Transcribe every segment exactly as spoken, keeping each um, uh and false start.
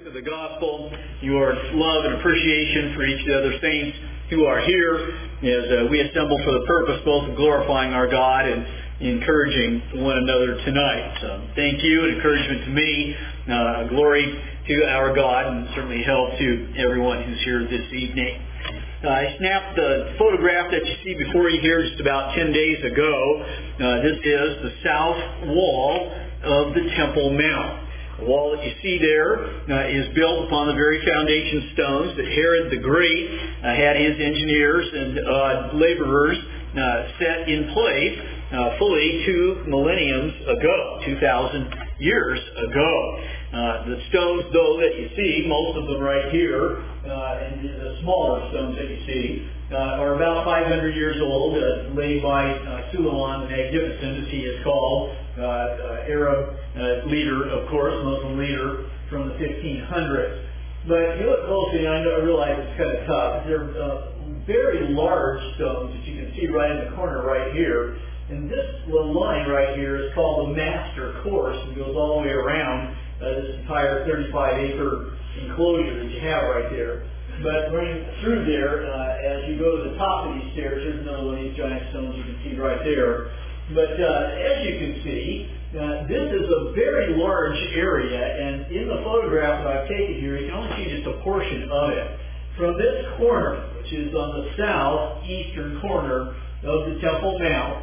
truth of the gospel, your love and appreciation for each of the other saints who are here as uh, we assemble for the purpose both of glorifying our God and encouraging one another tonight. So thank you and encouragement to me, uh, glory to our God, and certainly help to everyone who's here this evening. Uh, I snapped the photograph that you see before you here just about ten days ago. Uh, this is the south wall of the Temple Mount. The wall that you see there uh, is built upon the very foundation stones that Herod the Great uh, had his engineers and uh, laborers uh, set in place uh, fully two millenniums ago, two thousand years ago. Uh, the stones, though, that you see, most of them right here, uh, and the smaller stones that you see, uh, are about five hundred years old, uh, laid by uh, Suleiman the Magnificent, as he is called, uh, uh, Arab uh, leader, of course, Muslim leader from the fifteen hundreds. But if you look closely, I, know, I realize it's kind of tough. They're uh, very large stones that you can see right in the corner right here. And this little line right here is called the Master Course, and goes all the way around Uh, this entire thirty-five acre enclosure that you have right there. But running through there, uh, as you go to the top of these stairs, there's another one of these giant stones you can see right there. But uh, as you can see, uh, this is a very large area, and in the photograph that I've taken here, you can only see just a portion of it. From this corner, which is on the southeastern corner of the Temple Mount,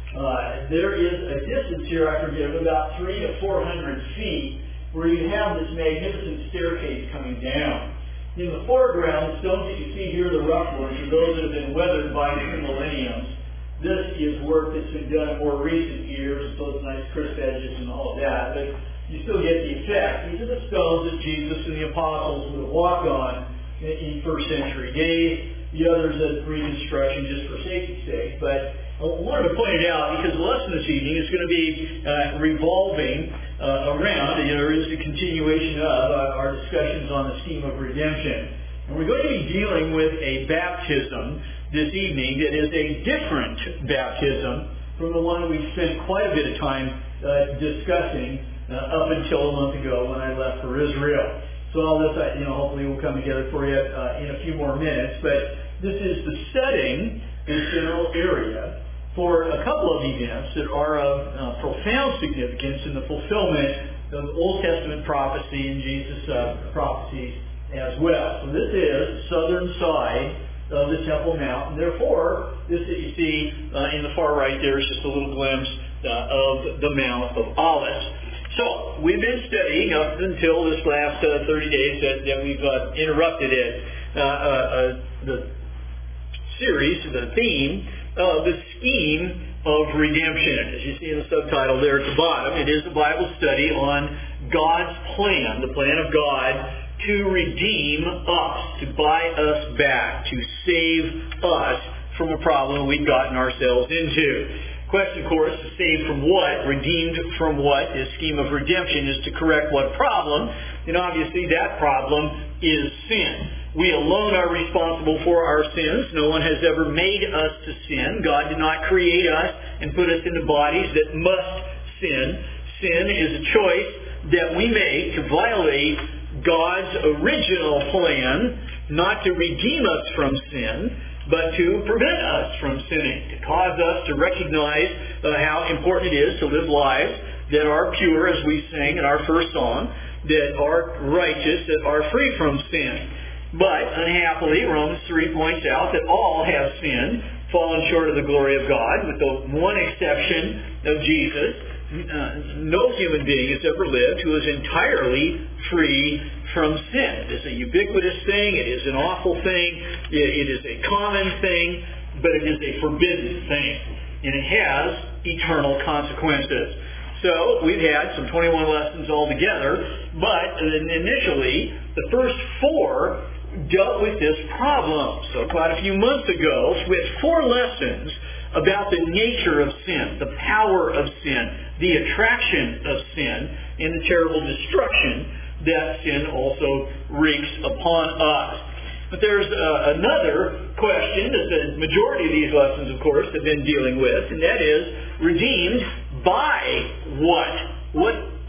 uh, there is a distance here, I forget, of about three to four hundred feet, where you have this magnificent staircase coming down. In the foreground, the stones that you see here, the rough ones, are those that have been weathered by two millenniums. This is work that's been done in more recent years, those nice crisp edges and all of that, but you still get the effect. These are the stones that Jesus and the apostles would have walked on in first century days. The others are reconstruction just for safety's sake. But I wanted to point it out because the lesson this evening is going to be uh, revolving uh, around, you know, there is a continuation of uh, our discussions on the scheme of redemption. And we're going to be dealing with a baptism this evening that is a different baptism from the one we spent quite a bit of time uh, discussing uh, up until a month ago when I left for Israel. So all this, you know, hopefully will come together for you uh, in a few more minutes. But this is the setting, this general area, for a couple of events that are of uh, profound significance in the fulfillment of Old Testament prophecy and Jesus' uh, prophecies as well. So this is the southern side of the Temple Mount, and therefore, this that you see uh, in the far right there is just a little glimpse uh, of the Mount of Olives. So, we've been studying up until this last uh, thirty days that, that we've uh, interrupted it, uh, uh, uh, the series, the theme of the scheme of redemption. As you see in the subtitle there at the bottom, it is a Bible study on God's plan, the plan of God to redeem us, to buy us back, to save us from a problem we've gotten ourselves into. Question, of course, is saved from what? Redeemed from what? This scheme of redemption is to correct what problem? And obviously that problem is sin. We alone are responsible for our sins. No one has ever made us to sin. God did not create us and put us into bodies that must sin. Sin is a choice that we make to violate God's original plan, not to redeem us from sin, but to prevent us from sinning, to cause us to recognize uh, how important it is to live lives that are pure, as we sang in our first song, that are righteous, that are free from sin. But, unhappily, Romans three points out that all have sinned, fallen short of the glory of God, with the one exception of Jesus. Uh, no human being has ever lived who is entirely free from sin. It is a ubiquitous thing. It is an awful thing. It, it is a common thing, but it is a forbidden thing. And it has eternal consequences. So we've had some twenty-one lessons altogether, but initially the first four dealt with this problem. So quite a few months ago, we had four lessons about the nature of sin, the power of sin, the attraction of sin, and the terrible destruction that sin also wreaks upon us. But there's uh, another question that the majority of these lessons, of course, have been dealing with, and that is redeemed by what? What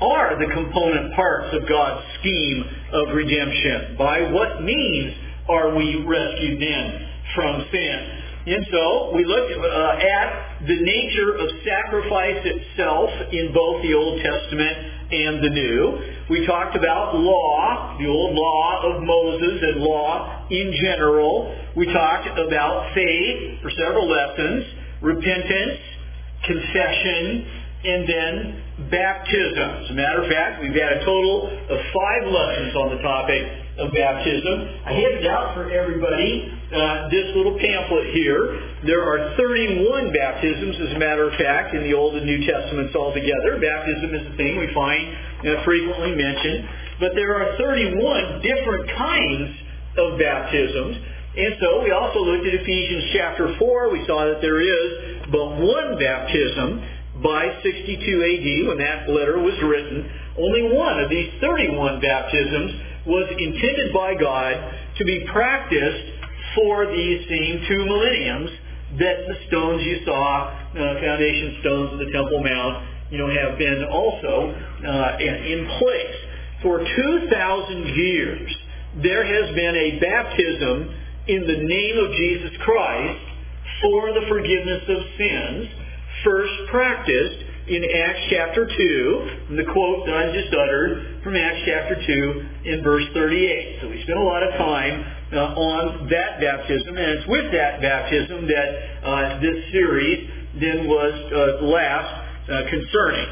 are the component parts of God's scheme of redemption? By what means are we rescued then from sin? And so we looked uh, at the nature of sacrifice itself in both the Old Testament and the New. We talked about law, the old law of Moses and law in general. We talked about faith for several lessons, repentance, confession, and then baptism. As a matter of fact, we've had a total of five lessons on the topic of baptism. I handed out for everybody uh, this little pamphlet here. There are thirty-one baptisms, as a matter of fact, in the Old and New Testaments altogether. Baptism is a thing we find uh, frequently mentioned. But there are thirty-one different kinds of baptisms. And so we also looked at Ephesians chapter four. We saw that there is but one baptism by sixty-two A D when that letter was written. Only one of these thirty-one baptisms was intended by God to be practiced for these same two millenniums that the stones you saw, uh, foundation stones of the Temple Mount, you know, have been also uh, in place. For two thousand years, there has been a baptism in the name of Jesus Christ for the forgiveness of sins, first practiced in Acts chapter two, and the quote that I just uttered from Acts chapter two in verse thirty-eight. So we spent a lot of time uh, on that baptism, and it's with that baptism that uh, this series then was uh, last uh, concerning.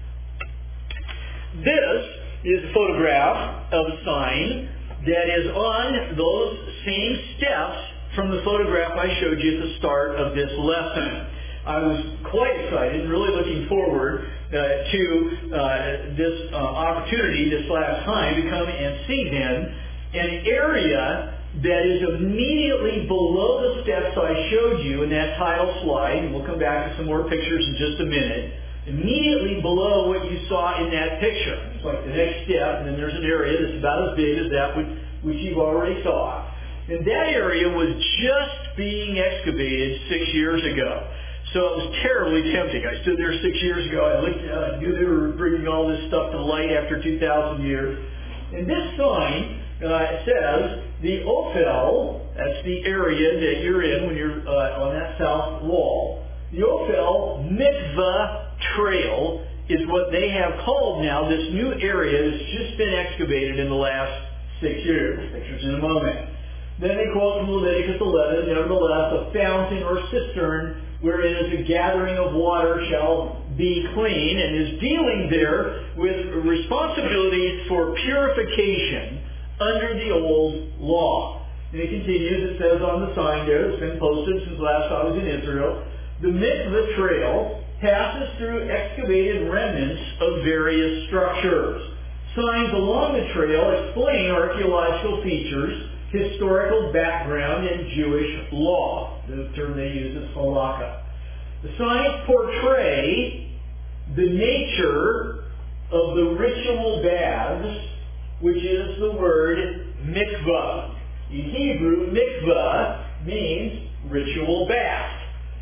This is a photograph of a sign that is on those same steps from the photograph I showed you at the start of this lesson. I was quite excited and really looking forward uh, to uh, this uh, opportunity this last time to come and see then an area that is immediately below the steps I showed you in that title slide, and we'll come back to some more pictures in just a minute, immediately below what you saw in that picture. It's like the next step, and then there's an area that's about as big as that which, which you've already saw. And that area was just being excavated six years ago. So it was terribly tempting. I stood there six years ago. I looked out. I knew they were bringing all this stuff to light after two thousand years. And this sign uh, says the Ophel, that's the area that you're in when you're uh, on that south wall. The Ophel Mikvah Trail is what they have called now this new area that's just been excavated in the last six years. Pictures in a moment. Then they quote from Leviticus eleven, nevertheless, a fountain or cistern wherein is a gathering of water shall be clean, and is dealing there with responsibilities for purification under the old law. And it continues, it says on the sign there, it's been posted since last I was in Israel, the Mikvah Trail passes through excavated remnants of various structures. Signs along the trail explain archaeological features, historical background, and Jewish law. The term they use is halakha. The signs portray the nature of the ritual baths, which is the word mikvah. In Hebrew, mikvah means ritual bath.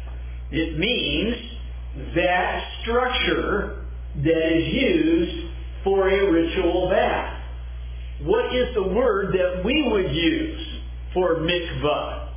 It means that structure that is used for a ritual bath. What is the word that we would use for mikvah?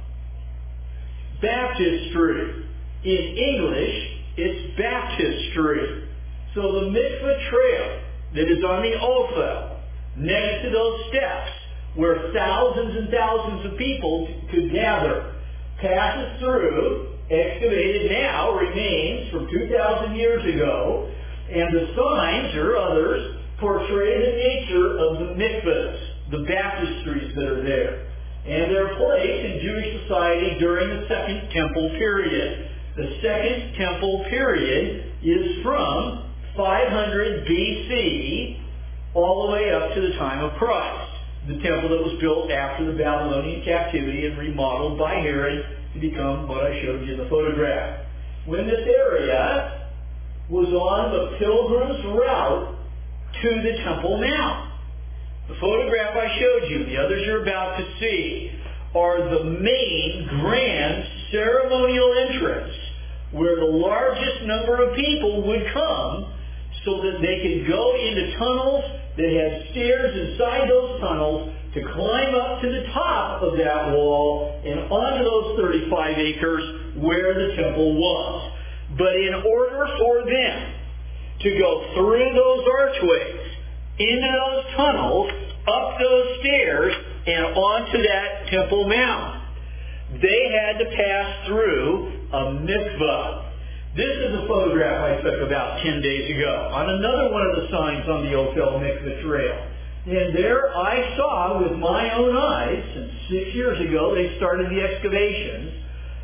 Baptistry. In English, it's baptistry. So the mikvah trail that is on the Ophel, next to those steps, where thousands and thousands of people could gather, passes through, excavated now, remains from two thousand years ago, and the signs, or others, portray the nature of the mikvahs, the baptistries that are there, and their place in Jewish society during the Second Temple period. The Second Temple period is from five hundred B C all the way up to the time of Christ, the temple that was built after the Babylonian captivity and remodeled by Herod to become what I showed you in the photograph. When this area was on the pilgrim's route to the Temple Mount. The photograph I showed you, the others you're about to see, are the main grand ceremonial entrance where the largest number of people would come so that they could go into tunnels that had stairs inside those tunnels to climb up to the top of that wall and onto those thirty-five acres where the temple was. But in order for them to go through those archways, into those tunnels, up those stairs, and onto that Temple Mount, they had to pass through a mikvah. This is a photograph I took about ten days ago on another one of the signs on the Ophel Mikvah Trail. And there I saw with my own eyes, since six years ago they started the excavations,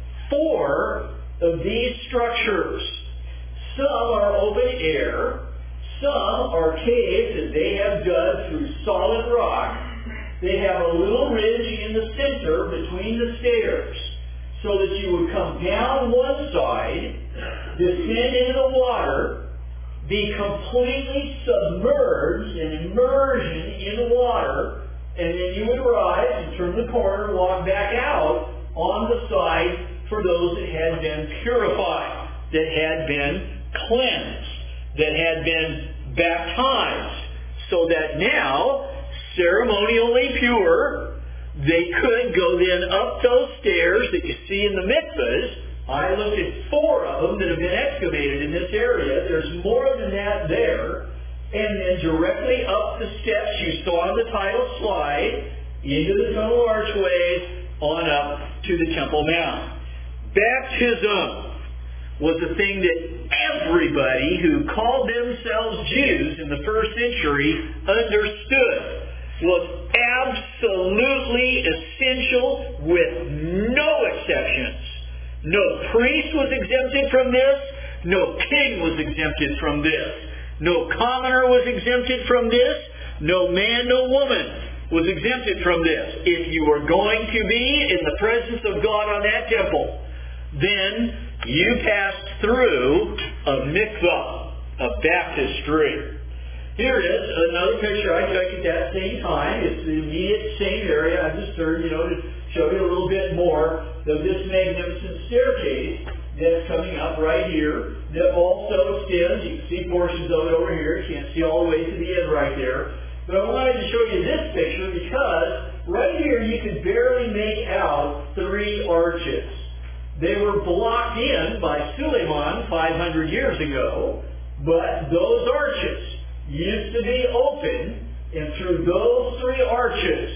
four of these structures. Some are open air, some are caves that they have dug through solid rock. They have a little ridge in the center between the stairs, so that you would come down one side, descend into the water, be completely submerged in immersion in the water, and then you would rise and turn the corner and walk back out on the side for those that had been purified, that had been cleansed, that had been baptized, so that now, ceremonially pure, they could go then up those stairs that you see in the mikvahs. I looked at four of them that have been excavated in this area. There's more than that there. And then directly up the steps you saw on the title slide, into the tunnel archways, on up to the Temple Mount. Baptism was a thing that everybody who called themselves Jews in the first century understood was absolutely essential with no exceptions. No priest was exempted from this. No king was exempted from this. No commoner was exempted from this. No man, no woman was exempted from this. If you were going to be in the presence of God on that temple, then you passed through a mikvah, a baptistry. Here is another picture I took at that same time. It's the immediate same area. I just turned, you know, to show you a little bit more of this magnificent staircase that's coming up right here that also extends. You can see portions of it over here. You can't see all the way to the end right there. But I wanted to show you this picture because right here you can barely make out three arches. They were blocked in by Suleiman five hundred years ago, but those arches used to be open, and through those three arches,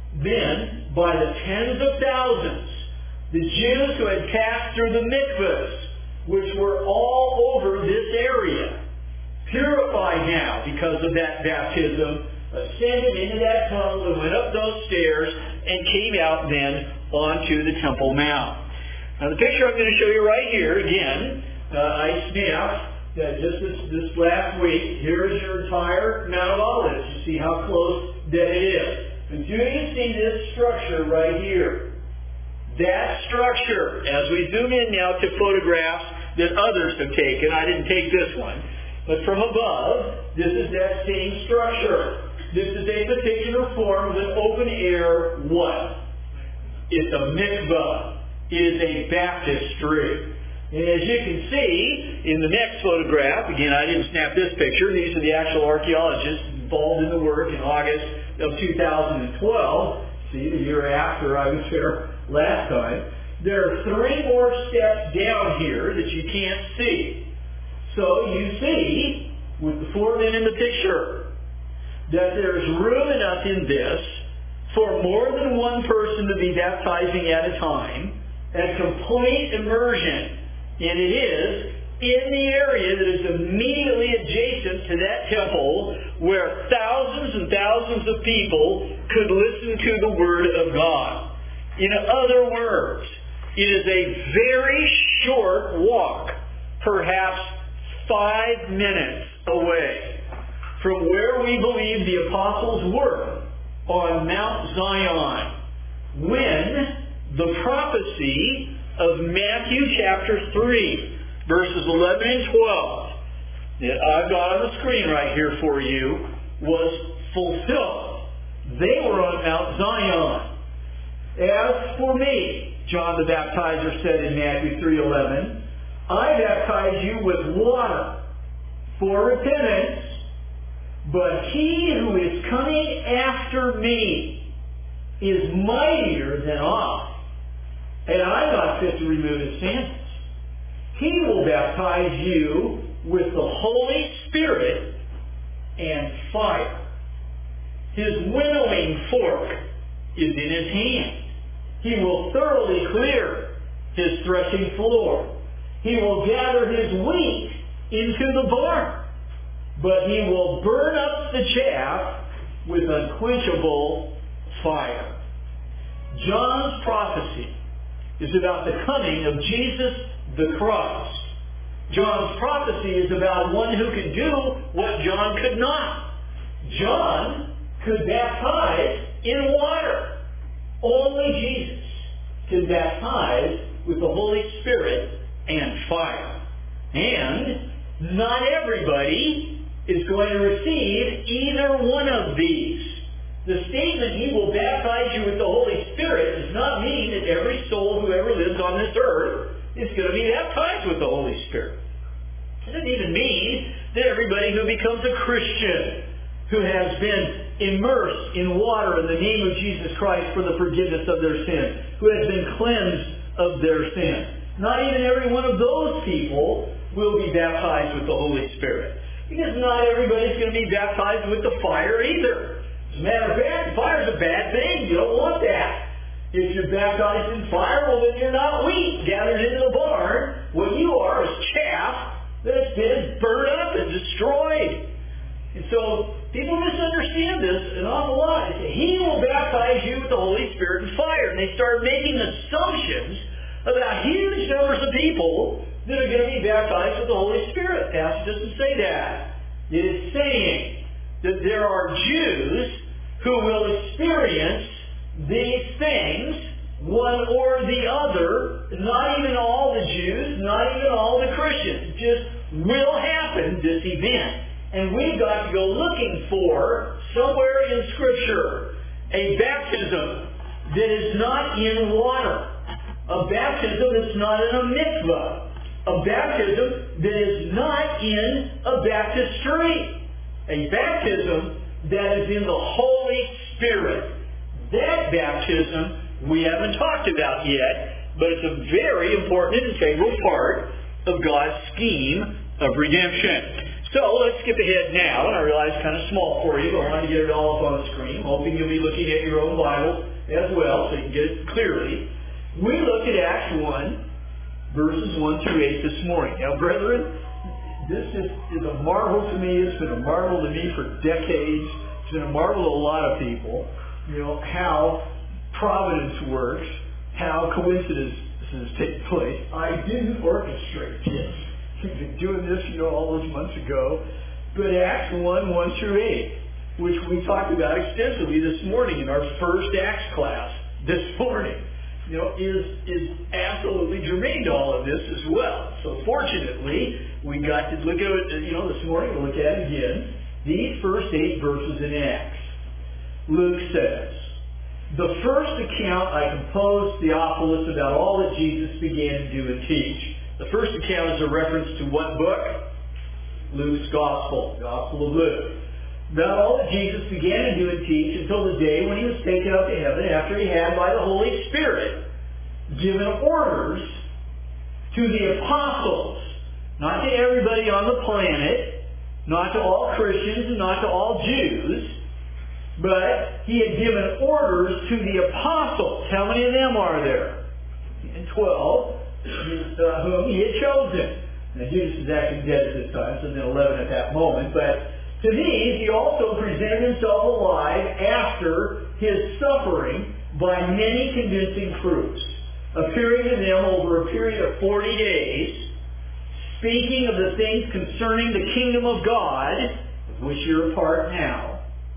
then, by the tens of thousands, the Jews who had passed through the mikvahs, which were all over this area, purified now because of that baptism, ascended into that tunnel and went up those stairs and came out then onto the Temple Mount. Now the picture I'm going to show you right here, again, uh, I snapped uh, just this, this last week. Here's your entire Mount of Olives. You see how close that it is. And do you see this structure right here? That structure, as we zoom in now to photographs that others have taken, I didn't take this one, but from above, this is that same structure. This is a particular form of an open air what? It's a mikvah. It is a baptistry. And as you can see in the next photograph, again, I didn't snap this picture. These are the actual archaeologists involved in the work in August of two thousand twelve. See, the year after I was there last time. There are three more steps down here that you can't see. So you see, with the four men in the picture, that there's room enough in this for more than one person to be baptizing at a time, and complete immersion. And it is in the area that is immediately adjacent to that temple where thousands and thousands of people could listen to the Word of God. In other words, it is a very short walk, perhaps five minutes away from where we believe the apostles were on Mount Zion when the prophecy of Matthew chapter three, verses eleven and twelve, that I've got on the screen right here for you, was fulfilled. They were on Mount Zion. As for me, John the Baptizer said in Matthew three eleven, I baptize you with water for repentance, but he who is coming after me is mightier than I, and I'm not fit to remove his sandals. He will baptize you with the Holy Spirit and fire. His winnowing fork is in his hand. He will thoroughly clear his threshing floor. He will gather his wheat into the barn, but he will burn up the chaff with unquenchable fire. John's prophecy is about the coming of Jesus the Christ. John's prophecy is about one who could do what John could not. John could baptize in water. Only Jesus can baptize with the Holy Spirit and fire. And not everybody is going to receive either one of these. The statement, he will baptize you with the Holy Spirit, does not mean that every soul who ever lives on this earth is going to be baptized with the Holy Spirit. It doesn't even mean that everybody who becomes a Christian, who has been immersed in water in the name of Jesus Christ for the forgiveness of their sins, who has been cleansed of their sins, not even every one of those people will be baptized with the Holy Spirit. Because not everybody's going to be baptized with the fire either. As a matter of fact, fire's a bad thing. You don't want that. If you're baptized in fire, well then you're not wheat gathered into the barn. What you are is chaff that's been burned up and destroyed. And so people misunderstand this an awful lot. They say, he will baptize you with the Holy Spirit and fire. And they start making assumptions about huge numbers of people that are going to be baptized with the Holy Spirit. The passage doesn't say that. It is saying that there are Jews who will experience these things, one or the other, not even all the Jews, not even all the Christians. It just will happen, this event. And we've got to go looking for, somewhere in Scripture, a baptism that is not in water. A baptism that's not in a mikvah. A baptism that is not in a baptistry. A baptism that is in the Holy Spirit. That baptism we haven't talked about yet, but it's a very important and integral part of God's scheme of redemption. So let's skip ahead now, and I realize it's kind of small for you, but I want to get it all up on the screen. I'm hoping you'll be looking at your own Bible as well, so you can get it clearly. We looked at Acts one, verses one through eight this morning. Now, brethren, this is, is a marvel to me. It's been a marvel to me for decades. It's been a marvel to a lot of people. You know, how providence works, how coincidences take place. I didn't orchestrate this. We've been doing this, you know, all those months ago. But Acts one, one through eight, which we talked about extensively this morning in our first Acts class this morning, you know, is is absolutely germane to all of this as well. So fortunately, we got to look at it, you know, this morning. We'll look at it again. These first eight verses in Acts. Luke says, the first account I composed, Theophilus, about all that Jesus began to do and teach. The first account is a reference to what book? Luke's Gospel, the Gospel of Luke. About all that Jesus began to do and teach until the day when he was taken up to heaven after he had, by the Holy Spirit, given orders to the apostles, not to everybody on the planet, not to all Christians and not to all Jews, but he had given orders to the apostles. How many of them are there? And twelve, uh, whom he had chosen. Now Judas is actually dead at this time, so then eleven at that moment. But to these he also presented himself alive after his suffering by many convincing proofs, appearing to them over a period of forty days, speaking of the things concerning the kingdom of God, of which you're a part now,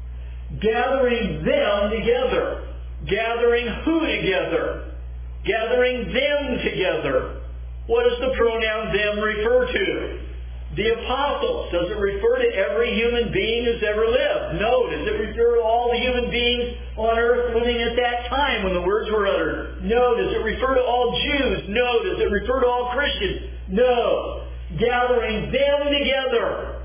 gathering them together. Gathering who together? Gathering them together. What does the pronoun them refer to? The apostles. Does it refer to every human being who's ever lived? No. Does it refer to all the human beings on earth living at that time when the words were uttered? No. Does it refer to all Jews? No. Does it refer to all Christians? No. Gathering them together.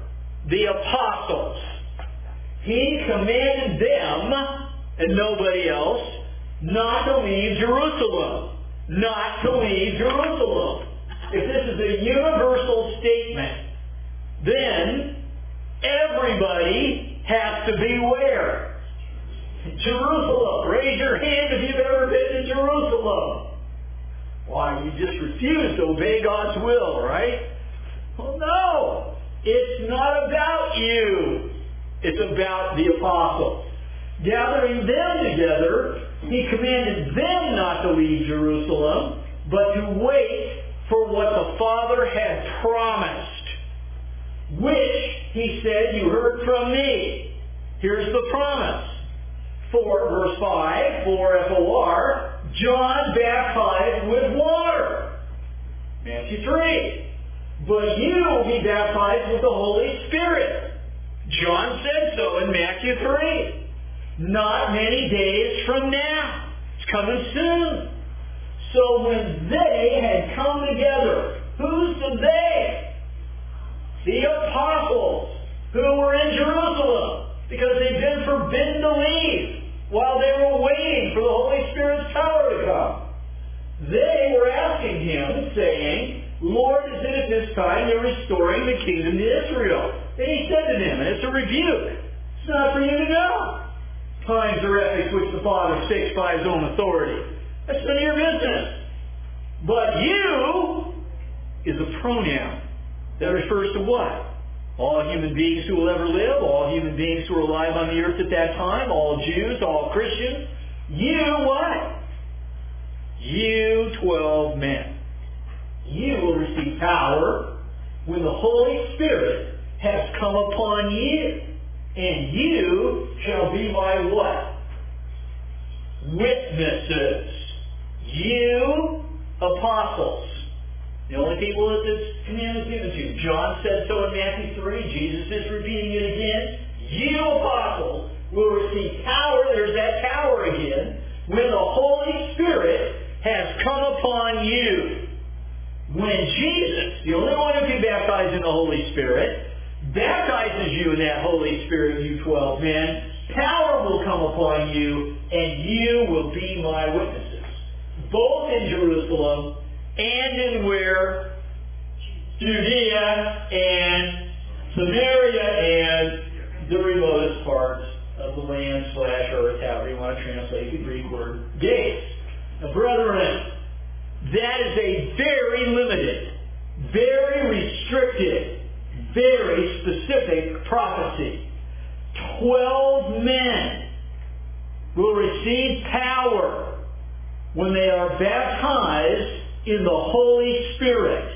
the apostles. He commanded them, and nobody else, not to leave Jerusalem. Not to leave Jerusalem. If this is a universal statement, then everybody has to be where? Jerusalem. Raise your hand if you've ever been to Jerusalem. Why, you just refuse to obey God's will, right? Well, no. It's not about you. It's about the apostles. Gathering them together, he commanded them not to leave Jerusalem, but to wait for what the Father had promised, which, he said, you heard from me. Here's the promise. For, verse five, for F O R, John baptized with water. Matthew three. But you will be baptized with the Holy Spirit. John said so in Matthew three. Not many days from now. It's coming soon. So when they had come together, who's the they? The apostles who were in Jerusalem because they'd been forbidden to leave while they were waiting for the Holy Spirit's power to come. They were asking him, saying, Lord, is it at this time you're restoring the kingdom to Israel? And he said to them, and it's a rebuke, it's not for you to know times or epochs which the Father fixed by his own authority. That's none of your business. But you is a pronoun. That refers to what? All human beings who will ever live, all human beings who are alive on the earth at that time, all Jews, all Christians. You what? You twelve men. You will receive power when the Holy Spirit has come upon you. And you shall be my what? Witnesses. You apostles. The only people that this command is given to. John said so in Matthew three. Jesus is repeating it again. You apostles will receive power. There's that power again. When the Holy Spirit has come upon you. When Jesus, the only one who can baptize in the Holy Spirit, baptizes you in that Holy Spirit, you twelve men, power will come upon you, and you will be my witnesses. Both in Jerusalem and in where? Judea and Samaria and the remotest parts of the land slash earth, however you want to translate the Greek word, gates. Now, brethren, that is a very limited, very restricted, very specific prophecy. Twelve men will receive power when they are baptized in the Holy Spirit.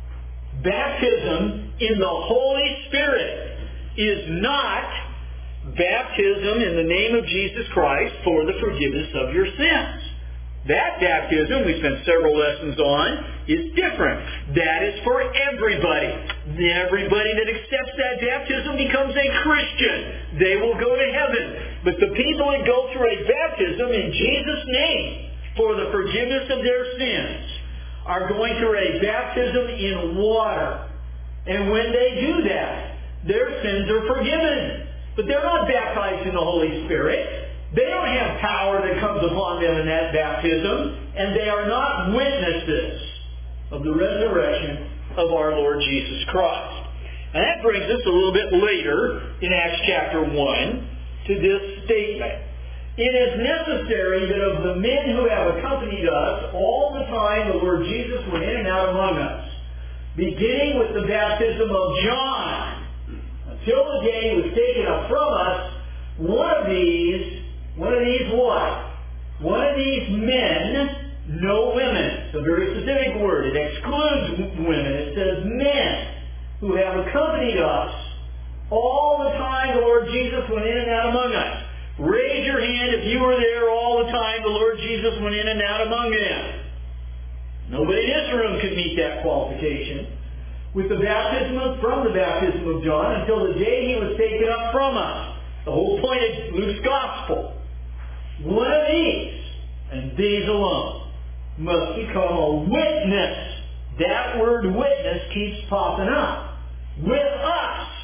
Baptism in the Holy Spirit is not baptism in the name of Jesus Christ for the forgiveness of your sins. That baptism, we spent several lessons on, is different. That is for everybody. Everybody that accepts that baptism becomes a Christian. They will go to heaven. But the people that go through a baptism in Jesus' name for the forgiveness of their sins are going through a baptism in water. And when they do that, their sins are forgiven. But they're not baptized in the Holy Spirit. They don't have power that comes upon them in that baptism, and they are not witnesses of the resurrection of our Lord Jesus Christ. And that brings us a little bit later in Acts chapter one to this statement. It is necessary that of the men who have accompanied us all the time the Lord Jesus went in and out among us, beginning with the baptism of John, until the day he was taken up from us, one of these One of these what? One of these men, no women. It's a very specific word. It excludes women. It says men who have accompanied us all the time the Lord Jesus went in and out among us. Raise your hand if you were there all the time the Lord Jesus went in and out among them. Nobody in this room could meet that qualification. With the baptism of, from the baptism of John until the day he was taken up from us. The whole point of Luke's gospel. One of these, and these alone, must become a witness. That word witness keeps popping up. With us.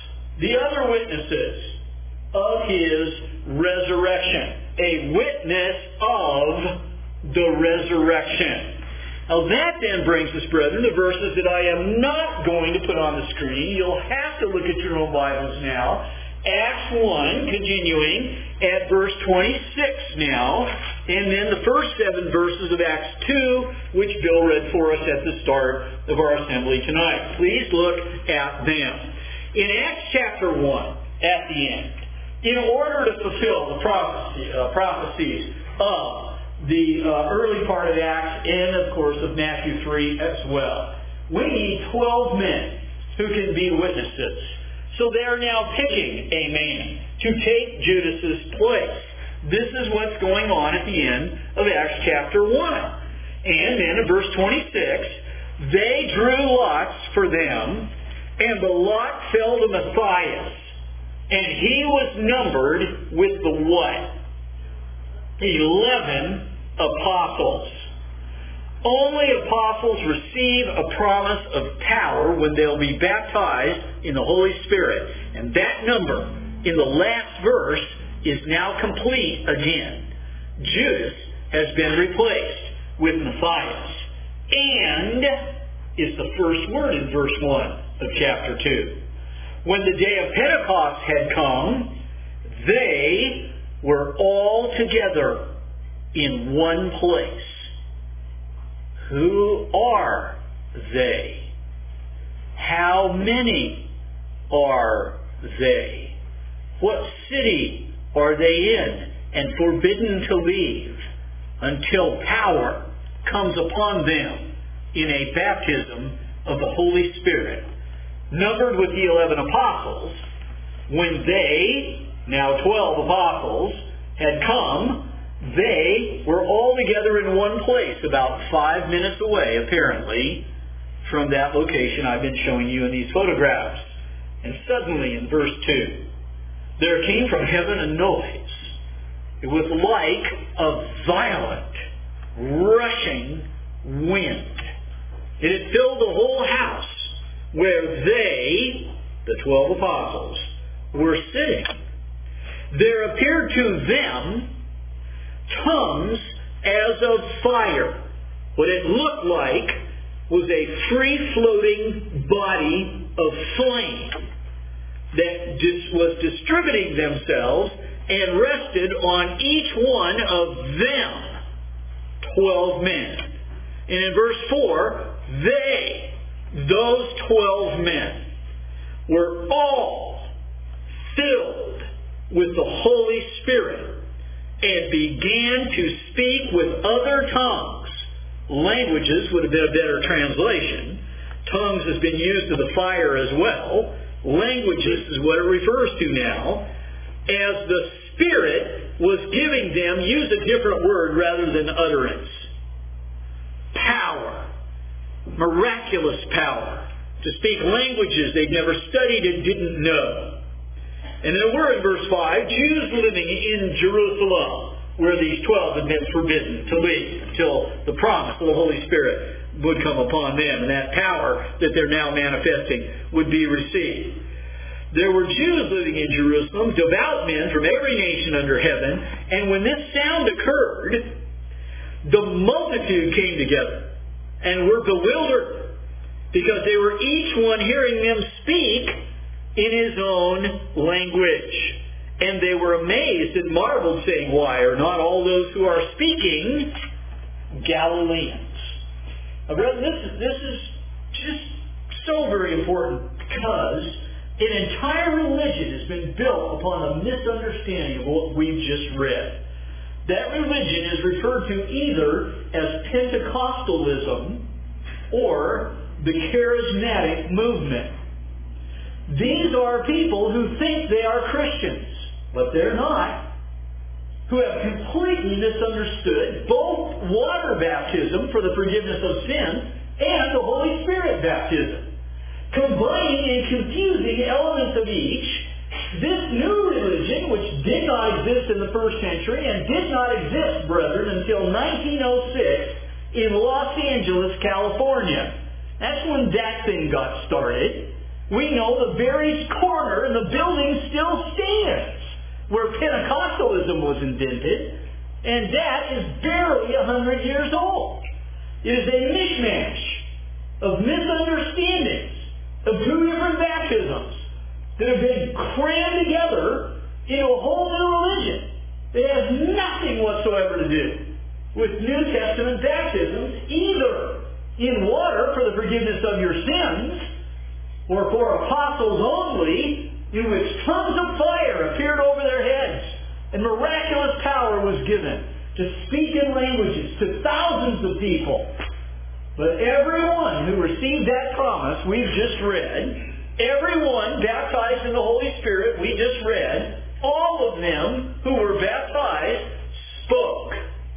the other witnesses of His resurrection. A witness of the resurrection. Now that then brings us, brethren, to verses that I am not going to put on the screen. You'll have to look at your own Bibles now. Acts one, continuing at verse twenty-six now, and then the first seven verses of Acts two, which Bill read for us at the start of our assembly tonight. Please look at them. In Acts chapter one, at the end, in order to fulfill the prophecy, uh, prophecies of the uh, early part of Acts and, of course, of Matthew three as well, we need twelve men who can be witnesses. So they are now picking a man to take Judas's place. This is what's going on at the end of Acts chapter one. And then in verse twenty-six, they drew lots for them, and the lot fell to Matthias, and he was numbered with the what? Eleven apostles. Only apostles receive a promise of power when they'll be baptized in the Holy Spirit. And that number in the last verse is now complete again. Judas has been replaced with Matthias. And is the first word in verse one of chapter two. When the day of Pentecost had come, they were all together in one place. Who are they? How many are they? What city are they in and forbidden to leave until power comes upon them in a baptism of the Holy Spirit? Numbered with the eleven apostles, when they, now twelve apostles, had come, they were all together in one place, about five minutes away, apparently, from that location I've been showing you in these photographs. And suddenly, in verse two, there came from heaven a noise. It was like a violent, rushing wind. It had filled the whole house where they, the twelve apostles, were sitting. There appeared to them tongues as of fire. What it looked like was a free-floating body of flame that dis- was distributing themselves and rested on each one of them, twelve men. And in verse four, they, those twelve men, were all filled with the Holy Spirit and began to speak with other tongues. Languages would have been a better translation. Tongues has been used to the fire as well. Languages is what it refers to now. As the Spirit was giving them, use a different word rather than utterance, power, miraculous power, to speak languages they'd never studied and didn't know. And there were, in verse five, Jews living in Jerusalem, where these twelve had been forbidden to leave until the promise of the Holy Spirit would come upon them, and that power that they're now manifesting would be received. There were Jews living in Jerusalem, devout men from every nation under heaven, and when this sound occurred, the multitude came together and were bewildered, because they were each one hearing them speak in his own language. And they were amazed and marveled, saying, why are not all those who are speaking Galileans? Now, brethren, this is, this is just so very important, because an entire religion has been built upon a misunderstanding of what we've just read. That religion is referred to either as Pentecostalism or the charismatic movement. These are people who think they are Christians, but they're not, who have completely misunderstood both water baptism for the forgiveness of sins and the Holy Spirit baptism. Combining and confusing elements of each, this new religion, which did not exist in the first century and did not exist, brethren, until nineteen oh six in Los Angeles, California. That's when that thing got started. We know the very corner and the building still stands where Pentecostalism was invented, and that is barely a hundred years old. It is a mishmash of misunderstandings of two different baptisms that have been crammed together into a whole new religion that has nothing whatsoever to do with New Testament baptisms, either in water for the forgiveness of your sins, or for apostles only, in which tongues of fire appeared over their heads, and miraculous power was given to speak in languages to thousands of people. But everyone who received that promise we've just read, everyone baptized in the Holy Spirit we just read, all of them who were baptized spoke.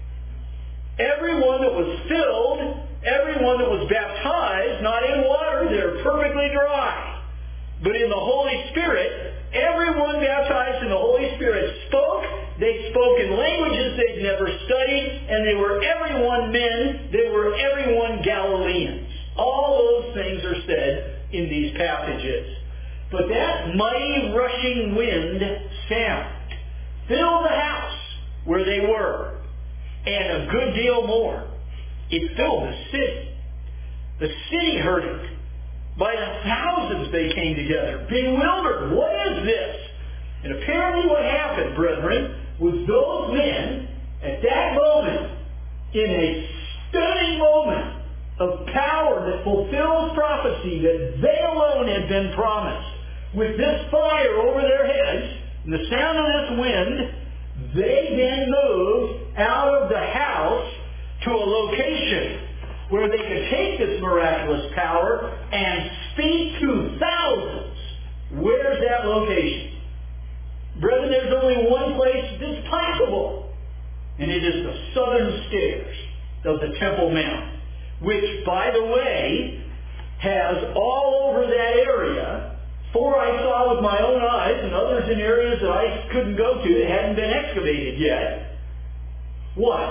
Everyone that was filled, everyone that was baptized, not in water, they're perfectly dry, but in the Holy Spirit, everyone baptized in the Holy Spirit spoke. They spoke in languages they'd never studied, and they were everyone men, they were everyone Galileans. All those things are said in these passages. But that mighty rushing wind sound filled the house where they were, and a good deal more. It filled the city. The city heard it. By the thousands they came together, bewildered. What is this? And apparently what happened, brethren, was those men, at that moment, in a stunning moment of power that fulfills prophecy that they alone had been promised, with this fire over their heads, and the sound of this wind, they then moved out of the house to a location where they could take this miraculous power and speak to thousands. Where's that location? Brethren, there's only one place that's possible, and it is the southern stairs of the Temple Mount, which, by the way, has all over that area, four I saw with my own eyes, and others in areas that I couldn't go to that hadn't been excavated yet. What?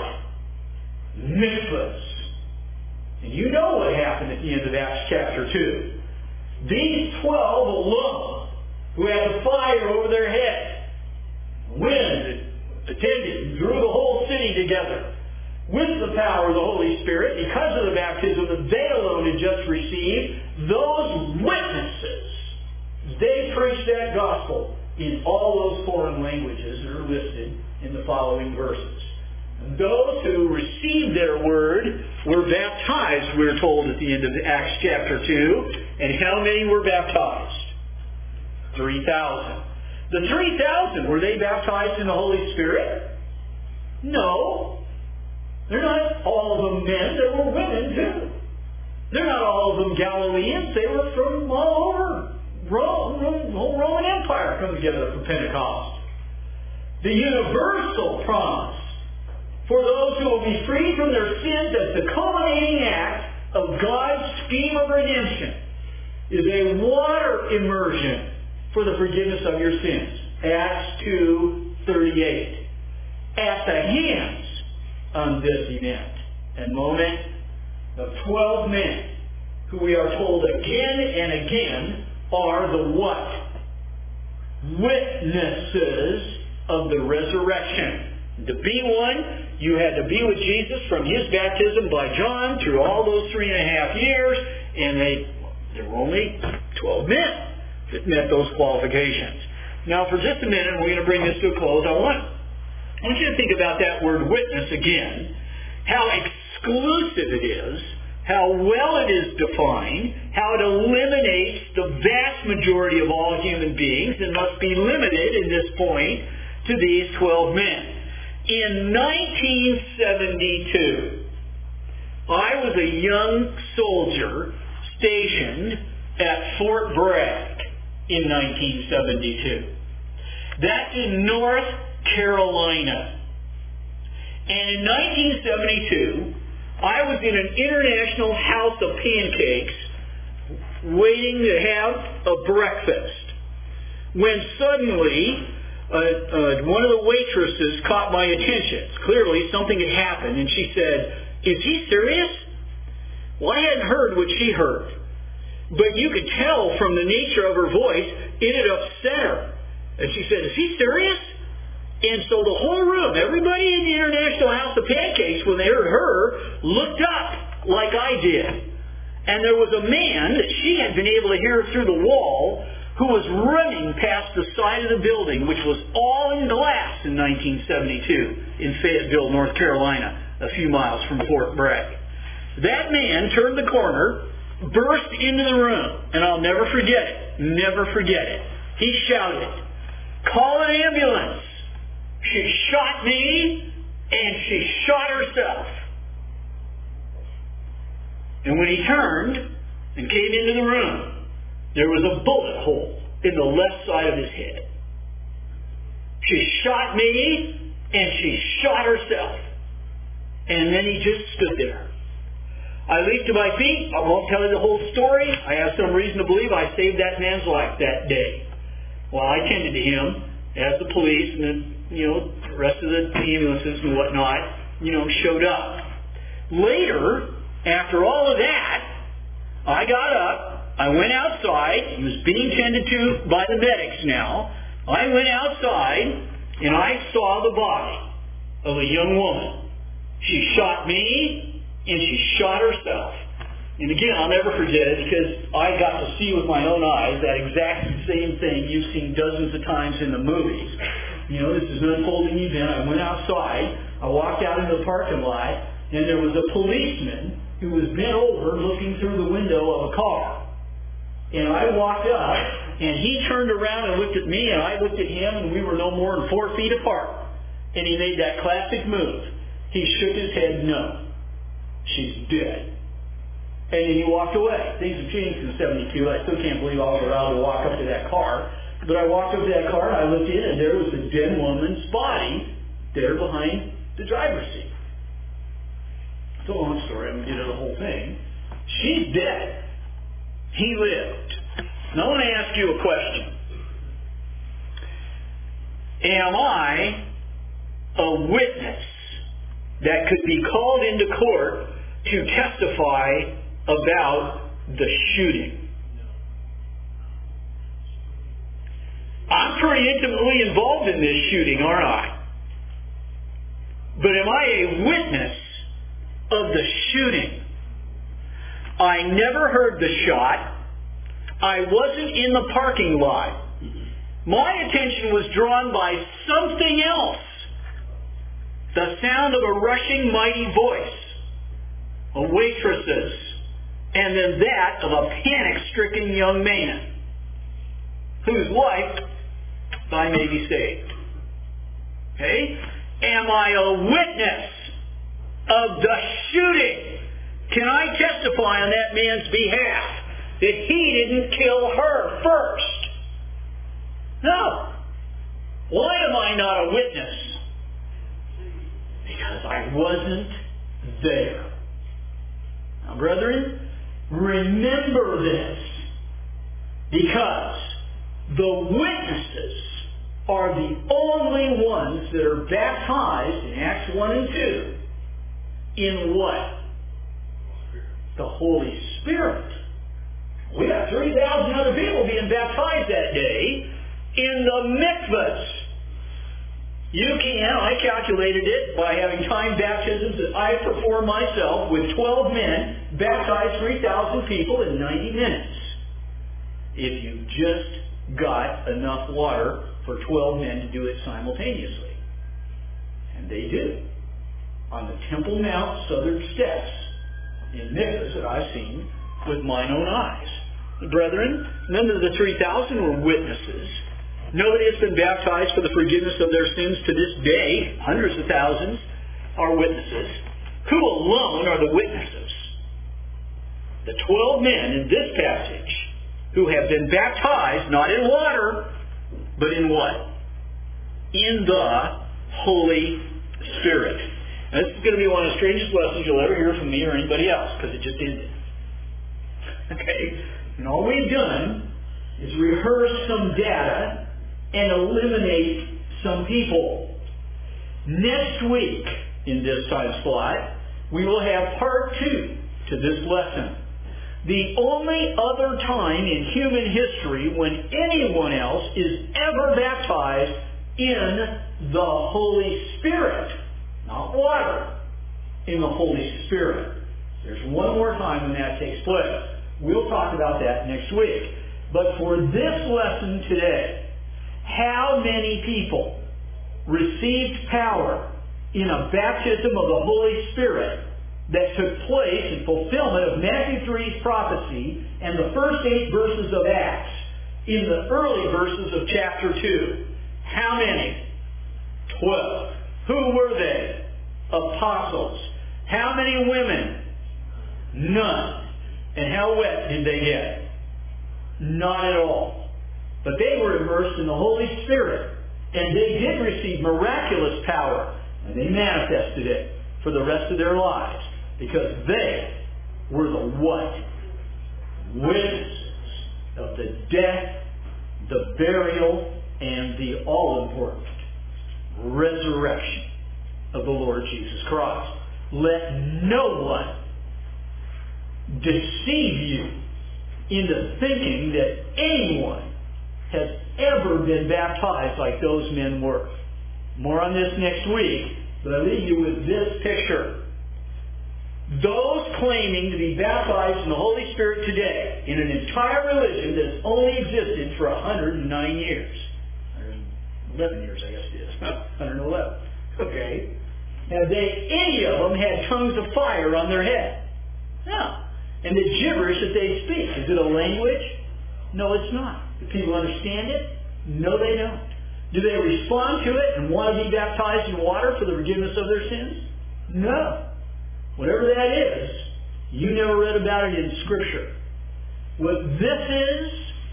Mikvahs. And you know what happened at the end of Acts chapter two. These twelve alone, who had the fire over their head, wind attended and drew the whole city together with the power of the Holy Spirit, because of the baptism that they alone had just received, those witnesses, they preached that gospel in all those foreign languages that are listed in the following verses. And those who received their word were baptized, we're told at the end of Acts chapter two. And how many were baptized? three thousand. The three thousand, were they baptized in the Holy Spirit? No. They're not all of them men. There were women too. They're not all of them Galileans. They were from all over Rome. The whole Roman Empire come together for Pentecost. The universal promise for those who will be freed from their sins as the culminating act of God's scheme of redemption is a water immersion for the forgiveness of your sins. Acts two thirty-eight. At the hands of this event and moment of twelve men who we are told again and again are the what? Witnesses of the resurrection. To be one, you had to be with Jesus from his baptism by John through all those three and a half years, and they there were only twelve men that met those qualifications. Now, for just a minute, we're going to bring this to a close. I want, I want you to think about that word witness again, how exclusive it is, how well it is defined, how it eliminates the vast majority of all human beings and must be limited in this point to these twelve men. In nineteen seventy-two, I was a young soldier stationed at Fort Bragg in nineteen seventy-two. That's in North Carolina. And in nineteen seventy-two, I was in an international house of pancakes waiting to have a breakfast when suddenly uh, uh, one of the waitresses caught my attention. Clearly something had happened, and she said, "Is he serious?" Well, I hadn't heard what she heard. But you could tell from the nature of her voice, it had upset her. And she said, is he serious? And so the whole room, everybody in the International House of Pancakes, when they heard her, looked up like I did. And there was a man that she had been able to hear through the wall who was running past the side of the building, which was all in glass in nineteen seventy-two in Fayetteville, North Carolina, a few miles from Fort Bragg. That man turned the corner, burst into the room, and I'll never forget it, never forget it. He shouted, call an ambulance. She shot me, and she shot herself. And when he turned and came into the room, there was a bullet hole in the left side of his head. She shot me, and she shot herself. And then he just stood there. I leaped to my feet. I won't tell you the whole story. I have some reason to believe I saved that man's life that day. While I tended to him, as the police and the, you know, the rest of the ambulances and whatnot, you know, showed up. Later, after all of that, I got up, I went outside, he was being tended to by the medics now. I went outside, and I saw the body of a young woman. She shot me, and she shot herself. And again, I'll never forget it because I got to see with my own eyes that exact same thing you've seen dozens of times in the movies. You know, this is an unfolding event. I went outside, I walked out into the parking lot, and there was a policeman who was bent over looking through the window of a car. And I walked up, and he turned around and looked at me, and I looked at him, and we were no more than four feet apart. And he made that classic move. He shook his head, no. She's dead. And then he walked away. Things have changed since seventy-two. I still can't believe I was allowed to walk up to that car. But I walked up to that car, and I looked in, and there was a dead woman's body there behind the driver's seat. It's a long story. I'm going to get into the whole thing. She's dead. He lived. Now I want to ask you a question. Am I a witness that could be called into court to testify about the shooting? I'm pretty intimately involved in this shooting, aren't I? But am I a witness of the shooting? I never heard the shot. I wasn't in the parking lot. My attention was drawn by something else. The sound of a rushing mighty voice, a waitress's, and then that of a panic-stricken young man whose life I may be saved. Okay? Am I a witness of the shooting? Can I testify on that man's behalf that he didn't kill her first? No. Why am I not a witness? Because I wasn't there. Now, brethren, remember this. Because the witnesses are the only ones that are baptized in Acts one and two in what? The Holy Spirit. We got three thousand other people being baptized that day in the mikvahs. You can, I calculated it by having timed baptisms that I performed myself with twelve men, baptized three thousand people in ninety minutes. If you just got enough water for twelve men to do it simultaneously. And they do. On the Temple Mount southern steps in mikvahs that I've seen with mine own eyes. Brethren, none of the three thousand were witnesses. Nobody has been baptized for the forgiveness of their sins to this day. Hundreds of thousands are witnesses. Who alone are the witnesses? The twelve men in this passage who have been baptized, not in water, but in what? In the Holy Spirit. Now, this is going to be one of the strangest lessons you'll ever hear from me or anybody else, because it just ended. Okay? And all we've done is rehearse some data and eliminate some people. Next week, in this time slot, we will have part two to this lesson. the only other time in human history when anyone else is ever baptized in the Holy Spirit. Not water. In the Holy Spirit. There's one more time when that takes place. We'll talk about that next week. But for this lesson today, how many people received power in a baptism of the Holy Spirit that took place in fulfillment of Matthew three's prophecy and the first eight verses of Acts in the early verses of chapter two? How many? Twelve. Who were they? Apostles. How many women? None. And how wet did they get? Not at all. But they were immersed in the Holy Spirit, and they did receive miraculous power, and they manifested it for the rest of their lives, because they were the what? Witnesses of the death, the burial, and the all-important resurrection of the Lord Jesus Christ. Let no one deceive you into thinking that anyone has ever been baptized like those men were. More on this next week, but I leave you with this picture. Those claiming to be baptized in the Holy Spirit today in an entire religion that has only existed for one hundred nine years. one hundred eleven years, I guess it is. one hundred eleven. Okay. Have they, any of them, had tongues of fire on their head? No. And the gibberish that they speak, is it a language? No, it's not. Do people understand it? No, they don't. Do they respond to it and want to be baptized in water for the forgiveness of their sins? No. Whatever that is, you never read about it in Scripture. What this is,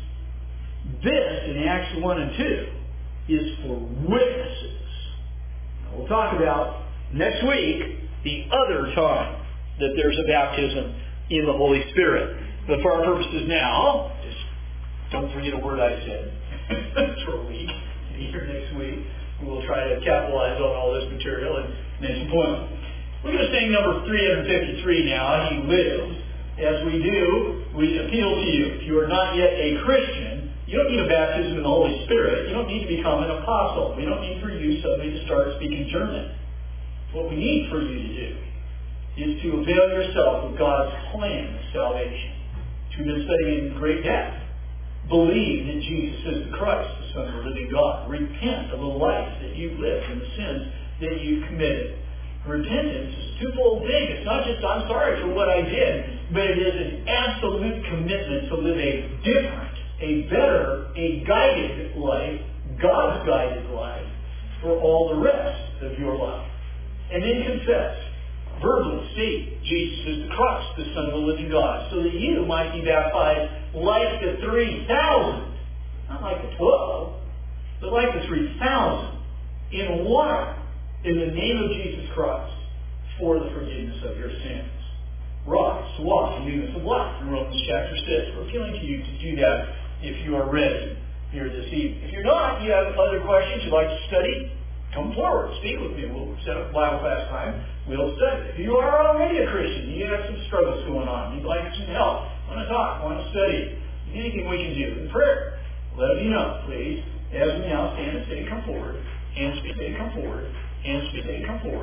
this in Acts one and two, is for witnesses. Now, we'll talk about next week the other time that there's a baptism in the Holy Spirit. But for our purposes now, just don't forget a word I said for a week. And here next week, we'll try to capitalize on all this material and make some points. We're going to sing number three hundred fifty-three now, He Lives. As we do, we appeal to you. If you are not yet a Christian, you don't need a baptism in the Holy Spirit. You don't need to become an apostle. We don't need for you suddenly to start speaking German. What we need for you to do is to avail yourself of God's plan of salvation. To be studying in great depth. Believe that Jesus is the Christ, the Son of the living God. Repent of the life that you've lived and the sins that you've committed. Repentance is a twofold thing. It's not just, I'm sorry for what I did, but it is an absolute commitment to live a different, a better, a guided life, God's guided life, for all the rest of your life. And then confess, verbally, see, Jesus is the Christ, the Son of the living God, so that you might be baptized like the three thousand, not like the twelve, but like the three thousand, in water, in the name of Jesus Christ, for the forgiveness of your sins. Rise to walk in newness of life in Romans chapter six. We're appealing to you to do that if you are ready here this evening. If you're not, you have other questions you'd like to study, come forward, speak with me. We'll set up Bible class time. We'll study. If you are already a Christian, you have some struggles going on, you'd like some help, want to talk, want to study, anything we can do in prayer, let me know, please. As we now stand and say, come forward, and speak, say, come forward, and speak, say, come forward.